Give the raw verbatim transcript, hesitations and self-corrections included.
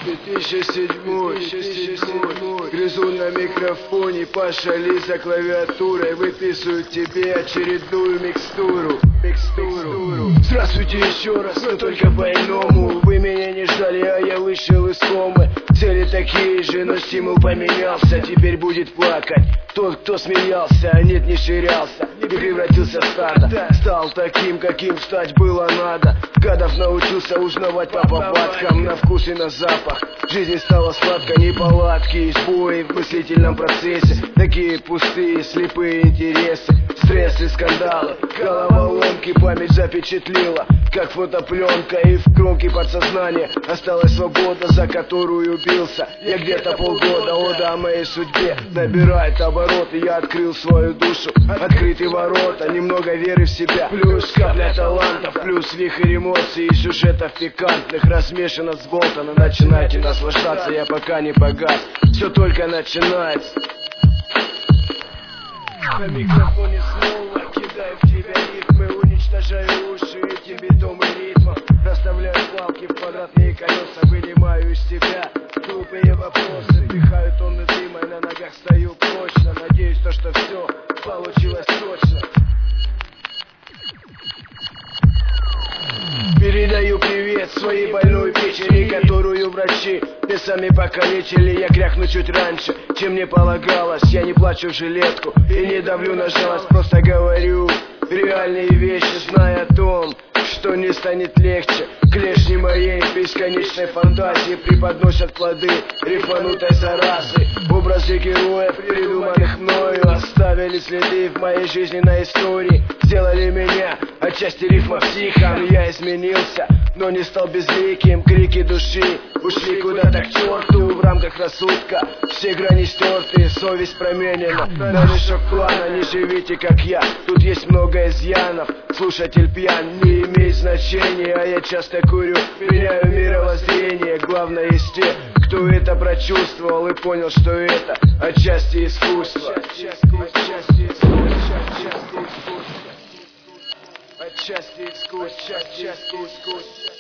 две тысячи седьмой, грызу на микрофоне, Паша Ли за клавиатурой выписывают тебе очередную микстуру. Микстуру. Здравствуйте еще раз, но только по-иному. Вы меня не ждали, а я вышел из комы. Цели такие же, но стимул поменялся. Теперь будет плакать тот, кто смеялся, а нет, не ширялся и превратился в стадо. Стал таким, каким стать было надо. Гадов научился узнавать по повадкам, на вкус и на запах. Жизнь стала сладко, неполадки, сбои в мыслительном процессе. Такие пустые, слепые интересы, стрессы, скандалы, головоломки память запечатлела, как фотопленка, и в кромке подсознания осталась свобода, за которую бился я где-то полгода. Ода о моей судьбе набирает обороты, я открыл свою душу, открытые ворота, немного веры в себя, плюс капля талантов, плюс вихрь эмоций и сюжетов пикантных, размешано, сболтано. Начинайте наслаждаться, я пока не погас, все только начинается. На микрофоне снова кидаю в тебя рифмы, уничтожаю уши этим битом и ритмом. Расставляю палки в квадратные колеса, вынимаю из тебя глупые вопросы. Пихаю тонны дыма и на ногах стою прочно. Надеюсь, то, что все получилось точно. Передаю привет своей больной печени, которую врачи весами покалечили. Я кряхну чуть раньше, чем мне полагалось. Я не плачу в жилетку и не давлю на жалость, просто говорю реальные вещи, зная о том, что не станет легче. Клешни моей бесконечной фантазии преподносят плоды рифанутой заразы. Образы героев, придуманных мною, оставили следы в моей жизненной истории. Сделали меня отчасти рифма психом. Я изменился, но не стал безликим. Крики души ушли куда-то к черту. В рамках рассудка все грани стерты, совесть променена на мешок плана. Не живите как я, тут есть много изъянов. Слушатель пьян, не имеет значения, а я часто курю, меняю мировоззрение. Главное из тех, кто это прочувствовал и понял, что это отчасти искусство. Отчасти искусство. Отчасти искусство.